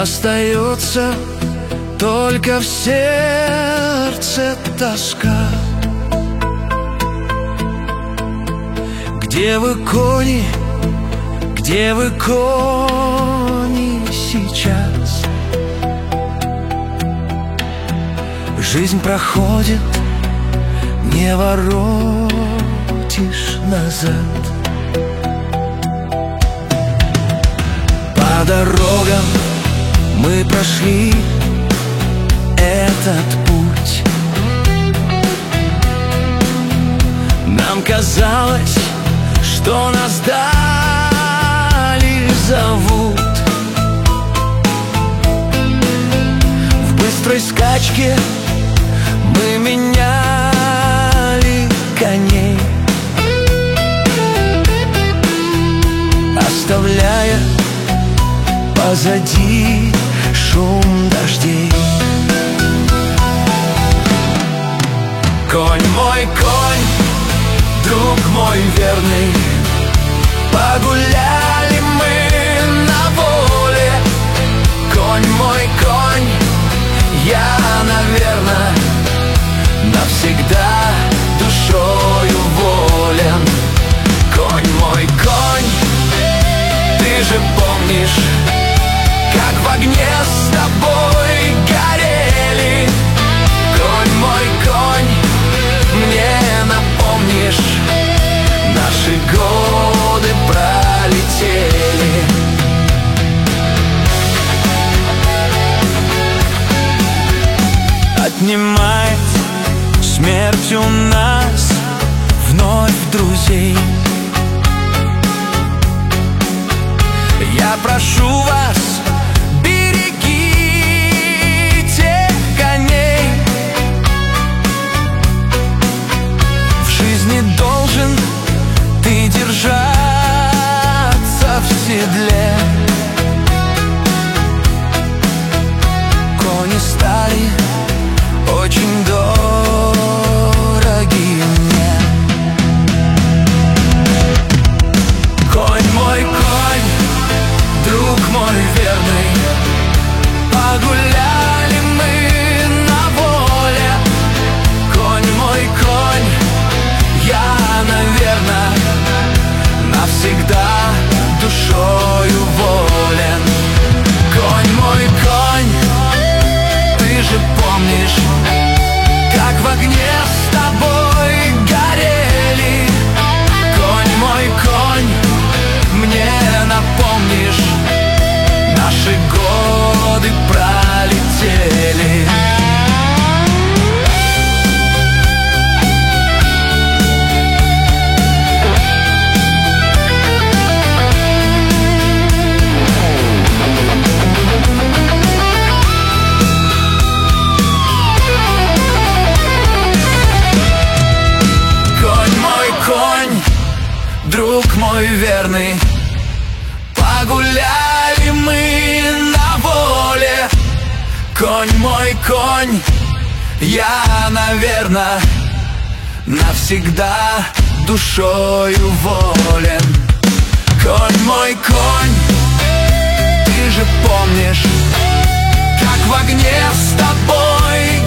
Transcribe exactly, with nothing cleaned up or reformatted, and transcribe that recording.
Остается только в сердце тоска. Где вы, кони, где вы, кони, сейчас? Жизнь проходит, не воротишь назад. По дорогам мы прошли этот путь. Нам казалось, что нас дали зовут. В быстрой скачке мы меняли коней, оставляя позади шум дождей. Конь мой, конь, друг мой верный, погуляли мы на воле. Конь мой, конь, я, наверно, навсегда душою волен. Конь мой, конь, ты же помнишь, как в огне с тобой горели. Конь мой, конь, мне напомнишь, наши годы пролетели. Отнимает смерть у нас вновь друзей. Я прошу вас, берегите коней. В жизни должен ты держаться в седле. Кони стали очень дороги мне. Конь мой, конь, друг мой верный, погуляли мы на воле. Конь мой, конь, я, наверно, навсегда душою волен. Конь мой, конь, ты же помнишь, как в огне с тобой горели. Конь мой, конь, мне напомнишь, наши годы пролетели. Конь мой, конь, друг мой верный, погуляли мы на воле. Конь мой, конь, я, наверно, навсегда душою волен. Конь мой, конь, ты же помнишь, как в огне с тобой